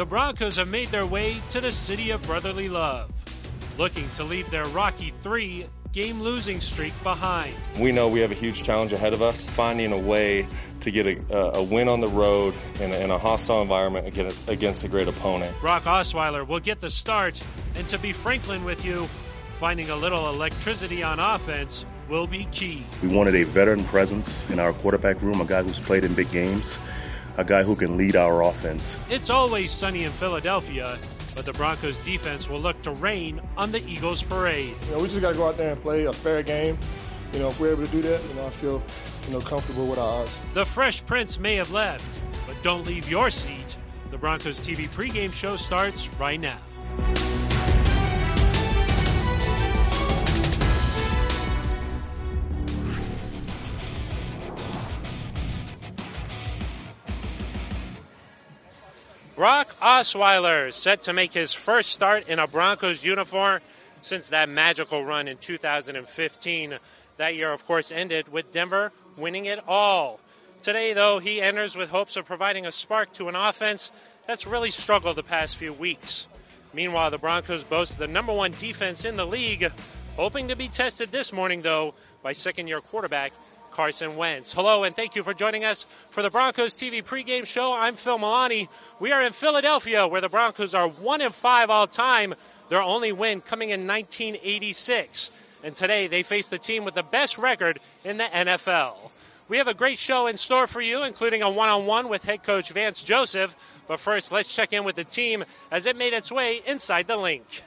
The Broncos have made their way to the city of brotherly love, looking to leave their rocky 3-game losing streak behind. We know we have a huge challenge ahead of us, finding a way to get a win on the road in a hostile environment against a great opponent. Brock Osweiler will get the start, and to be Franklin with you, finding a little electricity on offense will be key. We wanted a veteran presence in our quarterback room, a guy who's played in big games, a guy who can lead our offense. It's always sunny in Philadelphia, but the Broncos defense will look to rain on the Eagles parade. We just got to go out there and play a fair game. If we're able to do that, I feel comfortable with our odds. The Fresh Prince may have left, but don't leave your seat. The Broncos TV pregame show starts right now. Brock Osweiler set to make his first start in a Broncos uniform since that magical run in 2015. That year, of course, ended with Denver winning it all. Today, though, he enters with hopes of providing a spark to an offense that's really struggled the past few weeks. Meanwhile, the Broncos boast the number 1 defense in the league, hoping to be tested this morning, though, by second-year quarterback Carson Wentz. Hello, and thank you for joining us for the Broncos TV pregame show. I'm Phil Milani. We are in Philadelphia, where the Broncos are 1-5 all-time, their only win coming in 1986. And today they face the team with the best record in the NFL. We have a great show in store for you, including a one-on-one with head coach Vance Joseph. But first, let's check in with the team as it made its way inside the Link.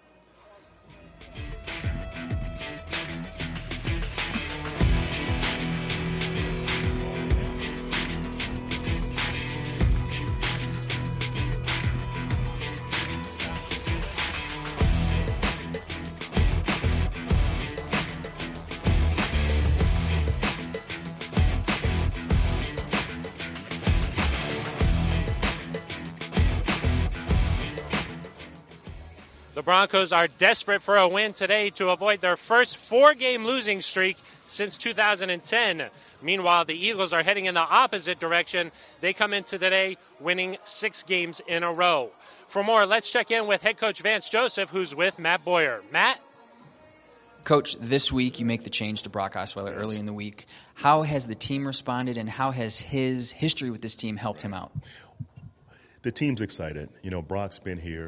The Broncos are desperate for a win today to avoid their first 4-game losing streak since 2010. Meanwhile, the Eagles are heading in the opposite direction. They come into today winning 6 games in a row. For more, let's check in with head coach Vance Joseph, who's with Matt Boyer. Matt? Coach, this week you make the change to Brock Osweiler early in the week. How has the team responded, and how has his history with this team helped him out? The team's excited. Brock's been here.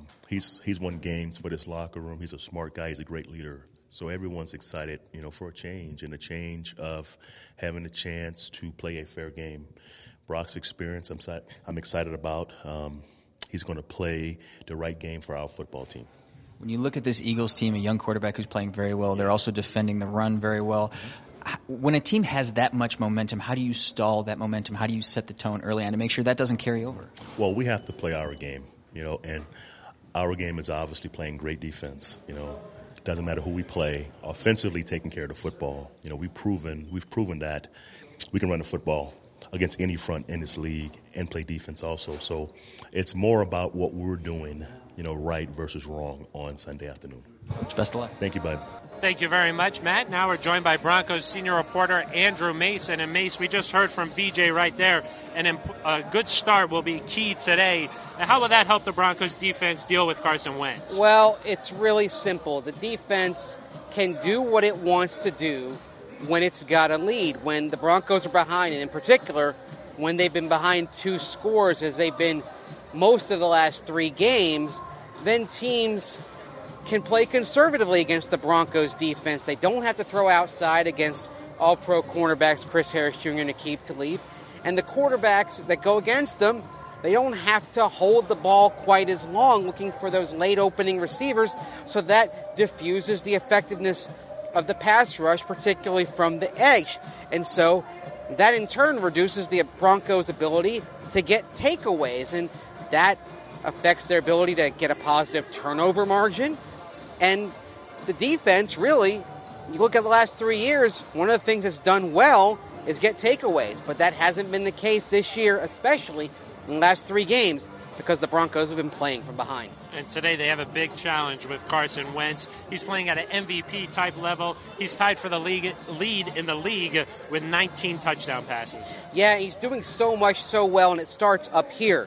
He's won games for this locker room. He's a smart guy. He's a great leader. So everyone's excited, for a change, and a change of having a chance to play a fair game. Brock's experience, I'm excited about. He's going to play the right game for our football team. When you look at this Eagles team, a young quarterback who's playing very well, they're also defending the run very well. When a team has that much momentum, how do you stall that momentum? How do you set the tone early on to make sure that doesn't carry over? Well, we have to play our game, and our game is obviously playing great defense. It doesn't matter who we play. Offensively, taking care of the football. We've proven that we can run the football against any front in this league and play defense also. So it's more about what we're doing, right versus wrong on Sunday afternoon. Best of luck. Thank you, bud. Thank you very much, Matt. Now we're joined by Broncos senior reporter Andrew Mason. And Mace, we just heard from VJ right there, and a good start will be key today. Now, how will that help the Broncos defense deal with Carson Wentz? Well, it's really simple. The defense can do what it wants to do when it's got a lead. When the Broncos are behind, and in particular, when they've been behind 2 scores, as they've been most of the last 3 games, then teams can play conservatively against the Broncos defense. They don't have to throw outside against all-pro cornerbacks Chris Harris Jr. and Aqib Talib. And the quarterbacks that go against them, they don't have to hold the ball quite as long looking for those late opening receivers, so that diffuses the effectiveness of the pass rush, particularly from the edge. And so that in turn reduces the Broncos' ability to get takeaways, and that affects their ability to get a positive turnover margin. And the defense, really, you look at the last 3 years, one of the things that's done well is get takeaways. But that hasn't been the case this year, especially in the last 3 games, because the Broncos have been playing from behind. And today they have a big challenge with Carson Wentz. He's playing at an MVP-type level. He's tied for the lead in the league with 19 touchdown passes. Yeah, he's doing so much so well, and it starts up here.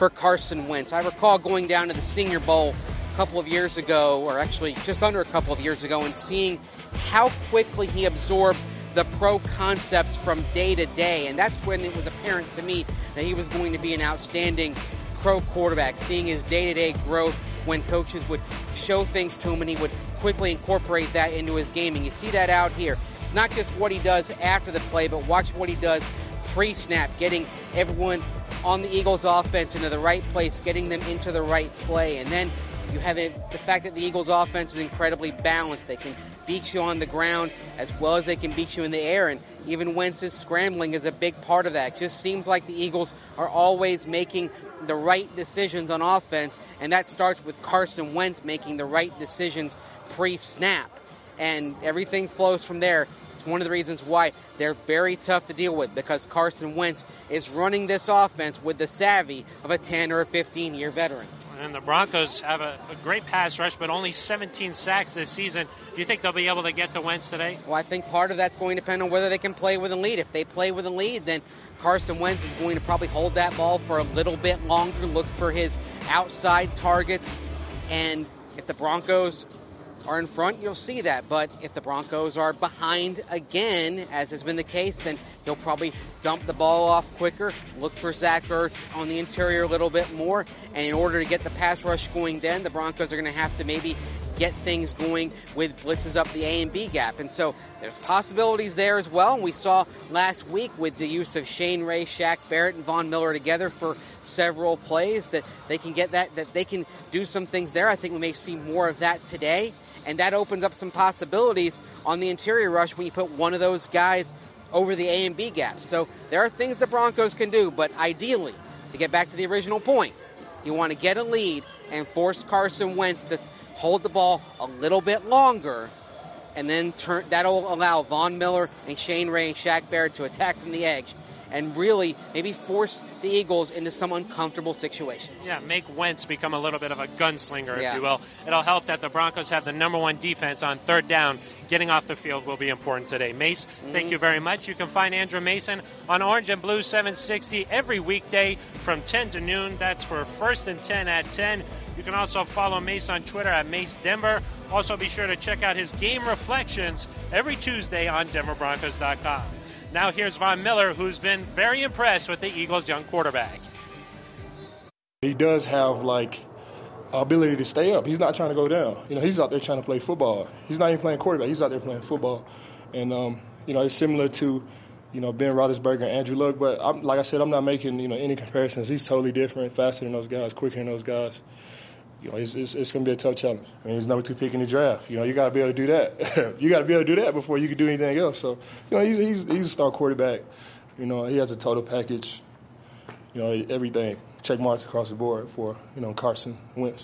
for Carson Wentz. I recall going down to the Senior Bowl a couple of years ago, or actually just under a couple of years ago, and seeing how quickly he absorbed the pro concepts from day to day. And that's when it was apparent to me that he was going to be an outstanding pro quarterback, seeing his day-to-day growth when coaches would show things to him and he would quickly incorporate that into his game. And you see that out here. It's not just what he does after the play, but watch what he does pre-snap, getting everyone on the Eagles offense into the right place, getting them into the right play. And then you have the fact that the Eagles offense is incredibly balanced. They can beat you on the ground as well as they can beat you in the air. And even Wentz's scrambling is a big part of that. It just seems like the Eagles are always making the right decisions on offense, and that starts with Carson Wentz making the right decisions pre-snap. And everything flows from there. It's one of the reasons why they're very tough to deal with, because Carson Wentz is running this offense with the savvy of a 10 or a 15-year veteran. And the Broncos have a great pass rush, but only 17 sacks this season. Do you think they'll be able to get to Wentz today? Well, I think part of that's going to depend on whether they can play with a lead. If they play with a lead, then Carson Wentz is going to probably hold that ball for a little bit longer, look for his outside targets. And if the Broncos are in front, you'll see that. But if the Broncos are behind again, as has been the case, then he'll probably dump the ball off quicker, look for Zach Ertz on the interior a little bit more. And in order to get the pass rush going then, the Broncos are going to have to maybe get things going with blitzes up the A and B gap. And so there's possibilities there as well. And we saw last week with the use of Shane Ray, Shaq Barrett, and Von Miller together for several plays that they can get that they can do some things there. I think we may see more of that today. And that opens up some possibilities on the interior rush when you put one of those guys over the A and B gaps. So there are things the Broncos can do, but ideally, to get back to the original point, you want to get a lead and force Carson Wentz to hold the ball a little bit longer, and then that'll allow Von Miller and Shane Ray and Shaq Barrett to attack from the edge and really maybe force the Eagles into some uncomfortable situations. Yeah, make Wentz become a little bit of a gunslinger, if you will. It'll help that the Broncos have the number one defense on third down. Getting off the field will be important today. Mace, thank you very much. You can find Andrew Mason on Orange and Blue 760 every weekday from 10 to noon. That's for First and 10 at 10. You can also follow Mace on Twitter at Mace Denver. Also be sure to check out his game reflections every Tuesday on DenverBroncos.com. Now here's Von Miller, who's been very impressed with the Eagles' young quarterback. He does have, ability to stay up. He's not trying to go down. He's out there trying to play football. He's not even playing quarterback. He's out there playing football. And, it's similar to, Ben Roethlisberger and Andrew Luck. But, like I said, I'm not making, any comparisons. He's totally different, faster than those guys, quicker than those guys. It's going to be a tough challenge. He's number 2 pick in the draft. You got to be able to do that. You got to be able to do that before you can do anything else. So, he's a star quarterback. He has a total package. Everything. Check marks across the board for, Carson Wentz.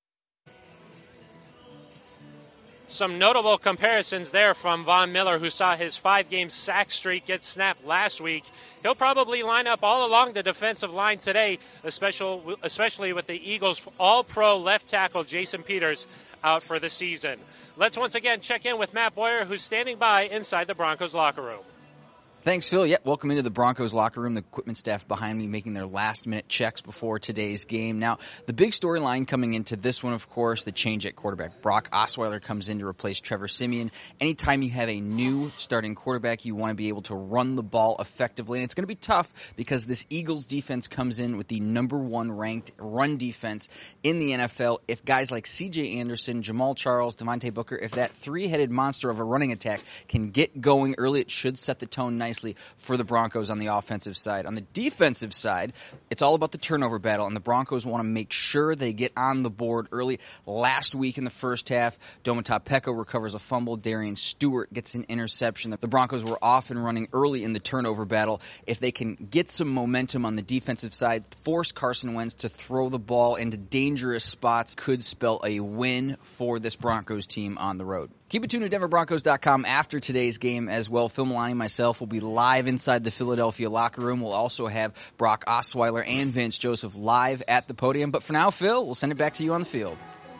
Some notable comparisons there from Von Miller, who saw his 5-game sack streak get snapped last week. He'll probably line up all along the defensive line today, especially with the Eagles' all-pro left tackle Jason Peters out for the season. Let's once again check in with Matt Boyer, who's standing by inside the Broncos locker room. Thanks, Phil. Yep, welcome into the Broncos locker room. The equipment staff behind me making their last-minute checks before today's game. Now, the big storyline coming into this one, of course, the change at quarterback. Brock Osweiler comes in to replace Trevor Siemian. Anytime you have a new starting quarterback, you want to be able to run the ball effectively. And it's going to be tough because this Eagles defense comes in with the number 1 ranked run defense in the NFL. If guys like C.J. Anderson, Jamal Charles, Devontae Booker, if that 3-headed monster of a running attack can get going early, it should set the tone nicely for the Broncos on the offensive side. On the defensive side, it's all about the turnover battle, and the Broncos want to make sure they get on the board early. Last week in the first half, Domata Peko recovers a fumble. Darian Stewart gets an interception. The Broncos were off and running early in the turnover battle. If they can get some momentum on the defensive side, force Carson Wentz to throw the ball into dangerous spots, could spell a win for this Broncos team on the road. Keep it tuned to DenverBroncos.com after today's game as well. Phil Milani and myself will be live inside the Philadelphia locker room. We'll also have Brock Osweiler and Vance Joseph live at the podium. But for now, Phil, we'll send it back to you on the field.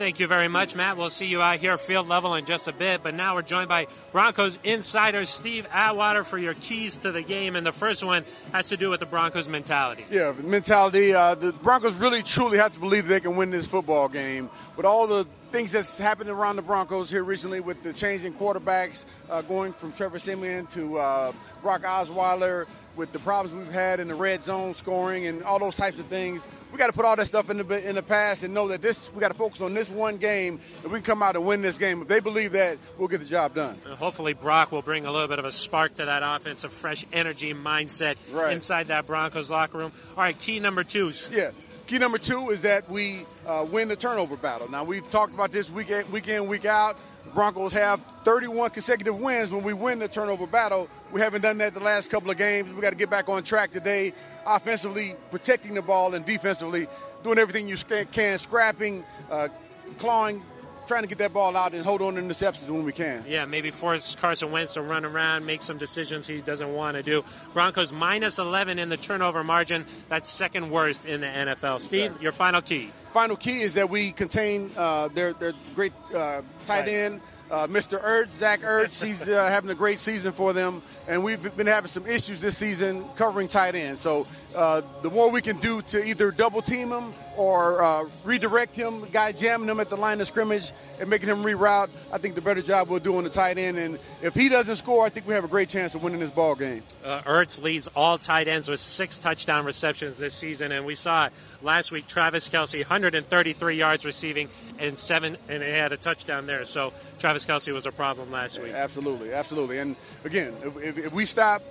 Thank you very much, Matt. We'll see you out here field level in just a bit. But now we're joined by Broncos insider Steve Atwater for your keys to the game. And the first one has to do with the Broncos mentality. Yeah, mentality. The Broncos really, truly have to believe they can win this football game. With all the things that's happened around the Broncos here recently with the change in quarterbacks, going from Trevor Siemian to Brock Osweiler, with the problems we've had in the red zone scoring and all those types of things, we got to put all that stuff in the past and know that we got to focus on this one game, and we can come out and win this game. If they believe that, we'll get the job done. And hopefully Brock will bring a little bit of a spark to that offense, a fresh energy mindset inside that Broncos locker room. All right, key number 2. Yeah. Key number 2 is that we win the turnover battle. Now, we've talked about this week in, week out. The Broncos have 31 consecutive wins when we win the turnover battle. We haven't done that the last couple of games. We got to get back on track today, offensively protecting the ball and defensively doing everything you can, scrapping, clawing, trying to get that ball out and hold on to interceptions when we can. Yeah, maybe force Carson Wentz to run around, make some decisions he doesn't want to do. Broncos minus 11 in the turnover margin. That's second worst in the NFL. Steve, your final key. Final key is that we contain their great tight end, Mr. Ertz, Zach Ertz. He's having a great season for them, and we've been having some issues this season covering tight ends. So the more we can do to either double team him or redirect him, guy jamming him at the line of scrimmage and making him reroute, I think the better job we'll do on the tight end. And if he doesn't score, I think we have a great chance of winning this ball game. Ertz leads all tight ends with 6 touchdown receptions this season, and we saw it last week. Travis Kelce, 133 yards receiving and he had a touchdown there. So Travis Kelce was a problem last week. Absolutely. And again, if we stop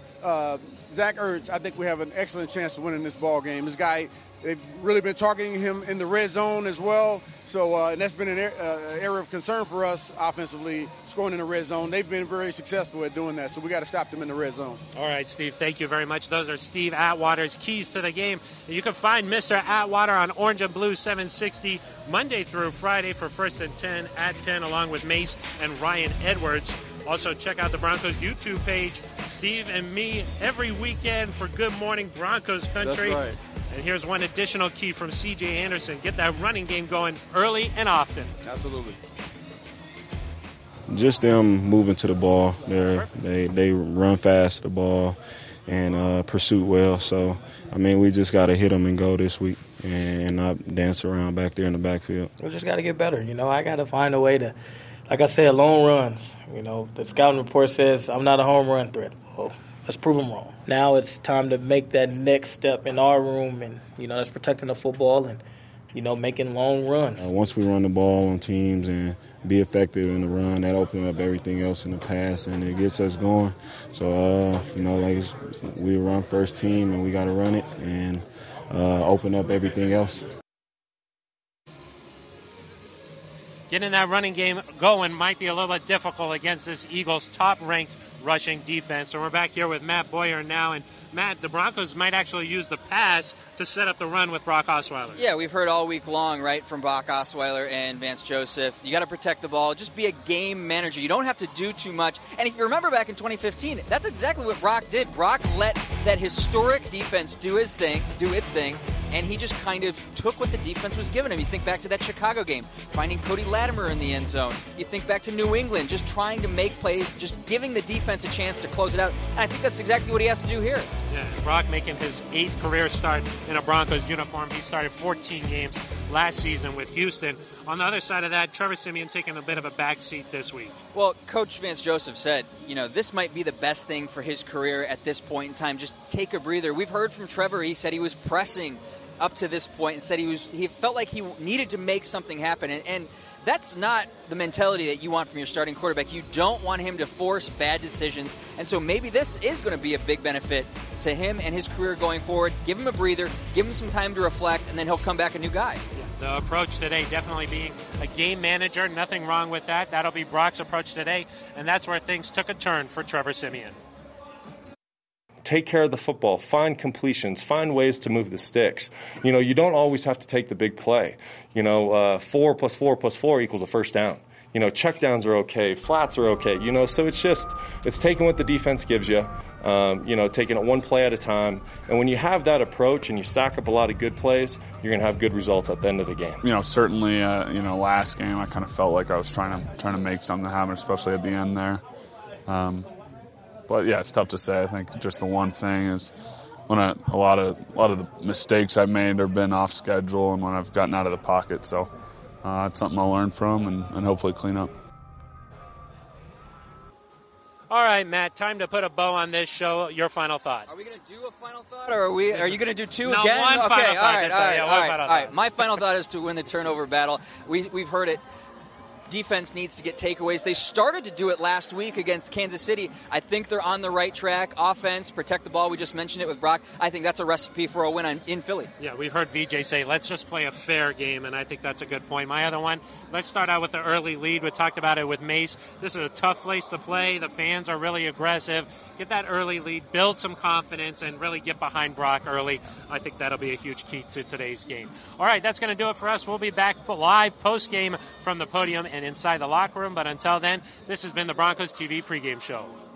Zach Ertz, I think we have an excellent chance of winning this ball game. This guy, they've really been targeting him in the red zone as well. So, and that's been an area of concern for us offensively, scoring in the red zone. They've been very successful at doing that, so we got to stop them in the red zone. All right, Steve, thank you very much. Those are Steve Atwater's keys to the game. You can find Mr. Atwater on Orange and Blue 760 Monday through Friday for First and 10 at 10, along with Mace and Ryan Edwards. Also, check out the Broncos YouTube page. Steve and me every weekend for Good Morning Broncos Country. That's right. And here's one additional key from C.J. Anderson. Get that running game going early and often. Absolutely. Just them moving to the ball. They run fast to the ball and pursue well. So, I mean, we just got to hit them and go this week and not dance around back there in the backfield. We just got to get better. I got to find a way to, like I said, long runs. The scouting report says I'm not a home run threat. Well, let's prove them wrong. Now it's time to make that next step in our room, and, that's protecting the football and, making long runs. Once we run the ball on teams and be effective in the run, that opens up everything else in the pass, and it gets us going. So, we run first team, and we got to run it and open up everything else. Getting that running game going might be a little bit difficult against this Eagles top-ranked rushing defense. So we're back here with Matt Boyer now. And Matt, the Broncos might actually use the pass to set up the run with Brock Osweiler. Yeah, we've heard all week long, right, from Brock Osweiler and Vance Joseph. You got to protect the ball. Just be a game manager. You don't have to do too much. And if you remember back in 2015, that's exactly what Brock did. Brock let that historic defense do its thing, and he just kind of took what the defense was giving him. You think back to that Chicago game, finding Cody Latimer in the end zone. You think back to New England, just trying to make plays, just giving the defense a chance to close it out. And I think that's exactly what he has to do here. Yeah, Brock making his 8th career start in a Broncos uniform. He started 14 games last season with Houston. On the other side of that, Trevor Siemian taking a bit of a backseat this week. Well, Coach Vance Joseph said, this might be the best thing for his career at this point in time. Just take a breather. We've heard from Trevor. He said he was pressing up to this point and said he felt like he needed to make something happen. And that's not the mentality that you want from your starting quarterback. You don't want him to force bad decisions. And so maybe this is going to be a big benefit to him and his career going forward. Give him a breather, give him some time to reflect, and then he'll come back a new guy. Yeah, the approach today definitely being a game manager. Nothing wrong with that. That'll be Brock's approach today. And that's where things took a turn for Trevor Siemian. Take care of the football, find completions, find ways to move the sticks. You don't always have to take the big play. 4 + 4 + 4 equals a first down. checkdowns are okay, flats are okay, so it's taking what the defense gives you, taking it one play at a time. And when you have that approach and you stack up a lot of good plays, you're going to have good results at the end of the game. Certainly, last game I kind of felt like I was trying to make something happen, especially at the end there. But yeah, it's tough to say. I think just the one thing is when a lot of the mistakes I've made have been off schedule and when I've gotten out of the pocket. So it's something I'll learn from and hopefully clean up. All right, Matt, time to put a bow on this show. Your final thought. Are we going to do a final thought, or are you going to do two no, again? One okay, final all thought. right. My final thought is to win the turnover battle. We've heard it. Defense needs to get takeaways. They started to do it last week against Kansas City. I think they're on the right track. Offense, protect the ball. We just mentioned it with Brock. I think that's a recipe for a win in Philly. Yeah, we've heard VJ say, let's just play a fair game, and I think that's a good point. My other one, let's start out with the early lead. We talked about it with Mace. This is a tough place to play. The fans are really aggressive. Get that early lead, build some confidence, and really get behind Brock early. I think that'll be a huge key to today's game. All right, that's going to do it for us. We'll be back live post-game from the podium and inside the locker room. But until then, this has been the Broncos TV pregame show.